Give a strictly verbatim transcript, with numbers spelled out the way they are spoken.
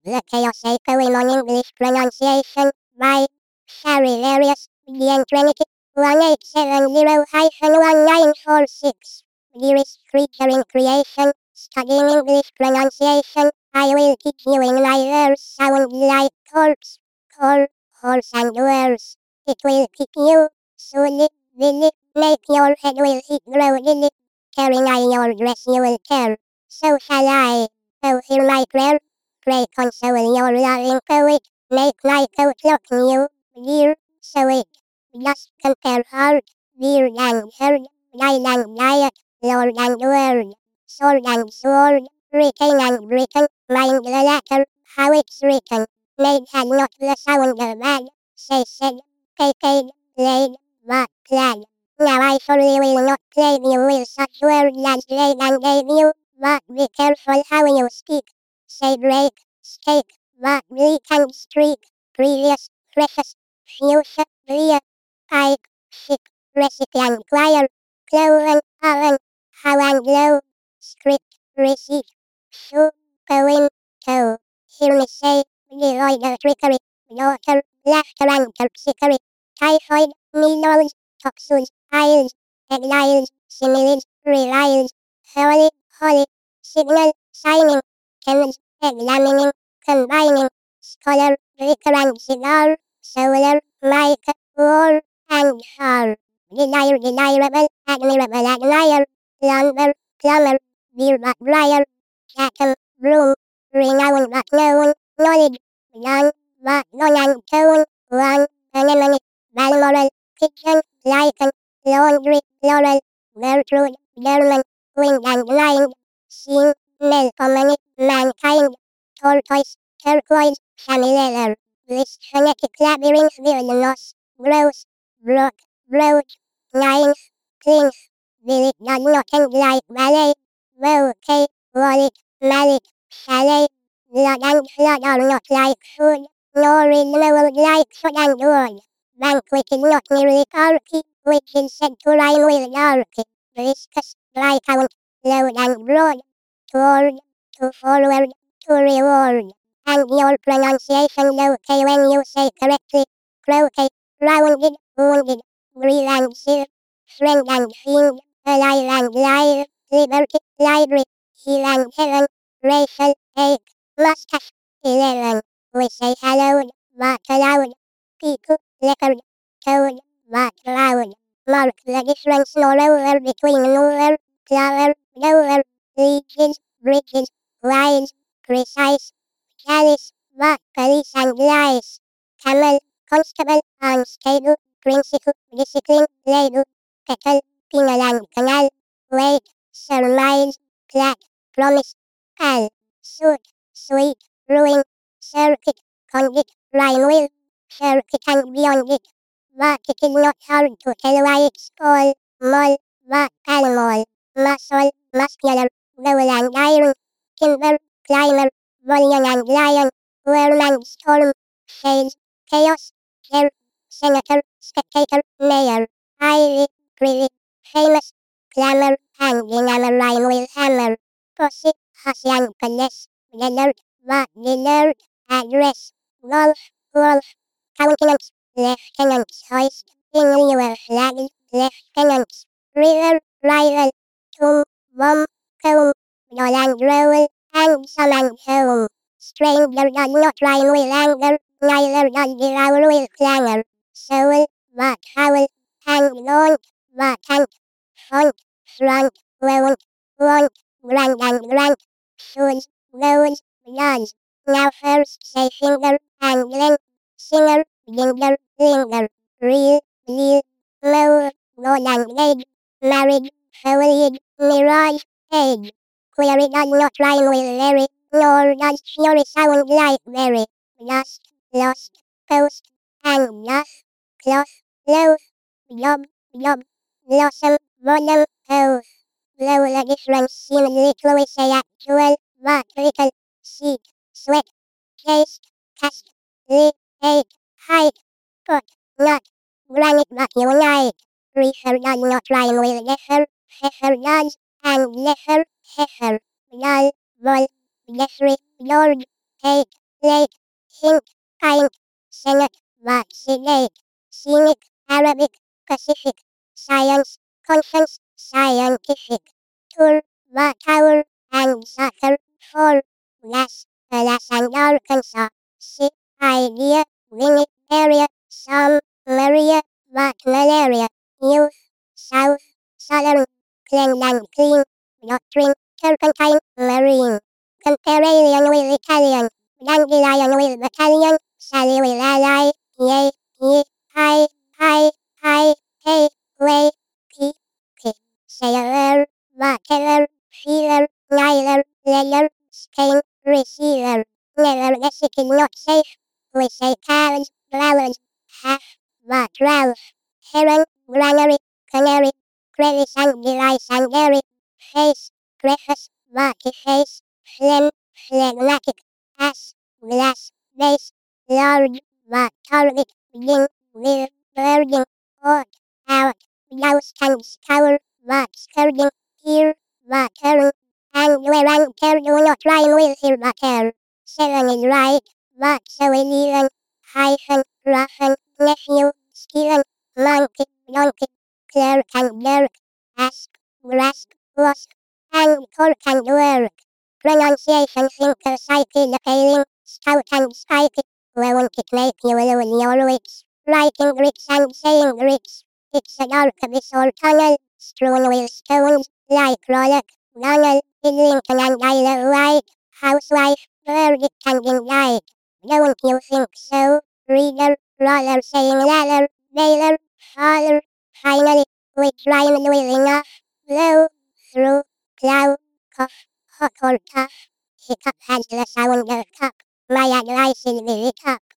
The Chaos Echoing on English Pronunciation by Shari Various, Begin Trinity, one eight seven zero one nine four six. Dearest creature in creation, studying English pronunciation, I will teach you in my verse sound like corpse, core, horse and worse. It will keep you, solid, will it, make your head will it grow dilly, tearing I your dress you will tear. So shall I, oh hear my prayer, pray console your loving poet, make my coat look new, dear, so it, just compare heart, dear and herd, dial and diet, lord and word, sword and sword, written and written, mind the letter, how it's written, made had not the sound of bad, say said, taken, laid, but glad. Now I surely will not plague you with such words as laid and gave you, but be careful how you speak. Say break, stake, but bleak and streak, previous, precious, fuchsia, via, pike, ship, recipe and choir, cloven, oven, how and glow, script, receipt, shoe, coin, toe. Hear me say, devoid of trickery, daughter, laughter and terpsichore, typhoid, measles, toxins, piles, exiles, similes, reviles, holy, holy, signal, signing, chemist, examining, combining, scholar, vicar and cigar, solar, mic, war, and char. Desire, desirable, admirable, admire, lumber, plumber, beer but briar, chatham, broom, renown but known, knowledge, young, but none and tone, one, anemone, balmoral, kitchen, lichen, laundry, laurel, Gertrude, German, wind and mind, scene, melpomene, mankind, tortoise, turquoise, chamois leather, this phonetic labyrinth villainous, gross, brook, brooch, ninth, clink, will it does not end like ballet, bouquet, wallet, mallet, chalet, blood and flood are not like food, nor is mold like food and wood. Banquet is not merely carky, which is said to rhyme with darky, viscous, dry count, loud and broad, toward, to forward, to reward. And your pronunciation okay when you say correctly, croquet, rounded, wounded, grieve and sieve, friend and fiend, alive and live, liberty, library, heel and heaven, racial, ache, mustache, eleven. We say hallowed, but aloud, people, liquored, toad, but loud. Mark the difference moreover between lower, clover, dover, leeches, bridges, wise, precise, chalice, but police and lies. Camel, constable, unstable, principle, discipline, label, kettle, penal and canal, wait, surmise, plat, promise, pal, suit, sweet, ruin, circuit, convict, rhyme with, circuit and beyond it. But it is not hard to tell why it's called mall, but palmol, muscle, muscular, goal and iron, timber, climber, bullion and lion, worm and storm, shades, chaos, chair, senator, spectator, mayor, ivy, privy, famous, clamor, and enamor rhyme with hammer, pussy, hussy and finesse, desert, but desert, address, golf, wolf, countenance, lieutenant's hoist, in your flag, lieutenants, river, rival, tomb, bomb, comb, doll and roll, and some and home. Stranger does not rhyme with anger, neither does devour with clangor. Soul, but howl, and gaunt, but ant, font, front, won't, want, grand and grant, shoes, goes, does. Now first say finger, and length, singer, ginger, linger, real, deal, mow, god and gauge, married, foliage, mirage, age. Query does not rhyme with very, nor does fury sound like very. Dust, lost, post, and doth, cloth, loath, job, job, blossom, bottom, oath. Though the difference seems little we say actual, but little, seat, sweat, taste, cast, lit, ate, height, put, not, granite but unite. Refer does not rhyme with defer, heifer does, and lefer, heifer, dull, bull, Jeffrey, George, Kate, lake, hint, kind, Senate, vaccinate, scenic, Arabic, Pacific, science, conscience, scientific, tour, tower, and soccer, for, gas, Alas and Arkansas, si, idea, limit, area, some, Maria, but malaria, youth, south, southern, Cleanland, clean, doctrine, turpentine, marine, compare alien with Italian, dandelion with battalion, Sally with ally, yay, ye, I, I, I, hey, way, p, p, sailor, whatever, feeler, neither, layer, stain, receiver, never Mexican not safe, we say carriage, flowers, half, but Ralph, heron, granary, canary, crevice and device and dairy, face, preface, body face, phlegm, phlegmatic, ass, glass, base, large, but target, begin, with, virgin, ought, out, blouse and scour, but skirting, ear, but turn, and where and care do not rhyme with here but care. Seven is right, but so is even, hyphen, roughen, nephew, Stephen, monkey, donkey, clerk and dirk, ask, grasp, wasp, and cork and work. Pronunciation thinker psyche the scout and spiky, where won't it make you alone your wits, writing Greeks and saying Greeks. It's a dark abyss or tunnel, strewn with stones, like Rollock, Donald, in Lincoln and Isle of Wight, housewife, verdict and indict. Don't you think so, reader, roller saying ladder, baler, father, finally, which rhymed with enough, blow, through, plow, cough, hot or tough, hiccup has the sound of cup, my advice is visit up.